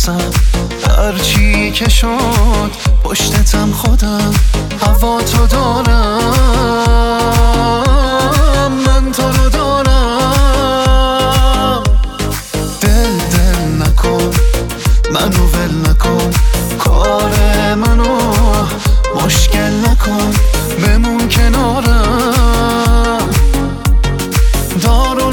نفسم، هرچی که شد پشتتم خودم، هوا تو دارم، من تو رو دارم. دل نکن، منو ول نکن، کار منو مشکل نکن، بمون کنارم، دارو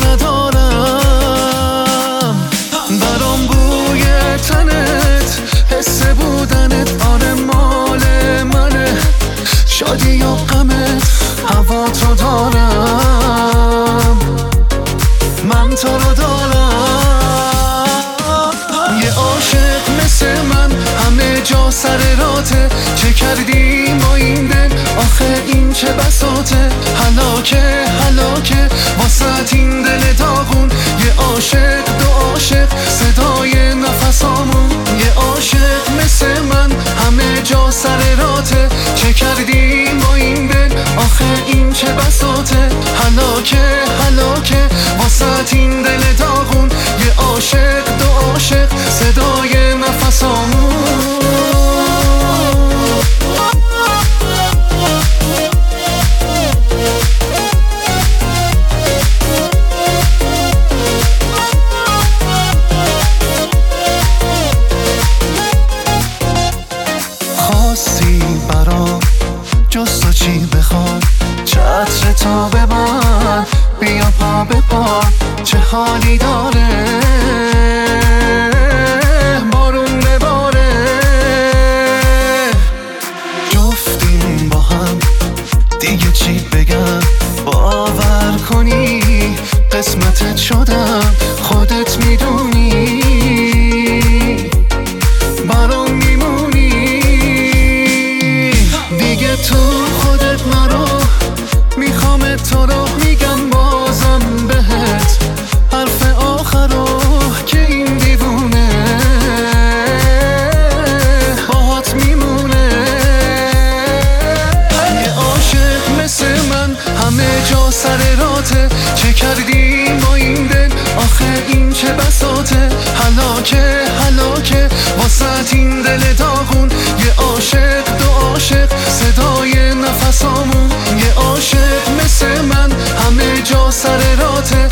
ندارم. برام بوی تنت، حس بودنت، آره مال منه، شادی یا غمت، هوا تو دارم، من تو رو دارم. یه عاشق مثل من همه جا سر راته، چه کردیم با این دل، آخه این چه بساطه، هلاکه واسه این دل داغون. یه عاشق دو عاشق صدای نفسامون، یه عاشق مثل من همه جا سر راته، چه کردیم با این دل، آخه این چه بساطه، هلاکه واسه این دل داغون. یه عاشق دو عاشق صدای نفسامون. خواستی برام جز تو چی بخوام، چتر تو ببند، بیا پا به پا، چه حالی داره بارون بباره. جفتیم با هم، دیگه چی بگم، باور کنی قسمتت شدم، خودت میدونی برام میمونی دیگه. تو خودت نرو، میخوام تو رو میگم بازم بهت، حرف آخرو که این دیوونه باهات میمونه. یه عاشق مثل من همه جا سر راته، چه کردیم با این دل، آخه این چه بساطه، هلاکه واسه این دل داغون. یه عاشق دو عاشق صدای نفسامون، یه عاشق مثل من همه جا سر راته،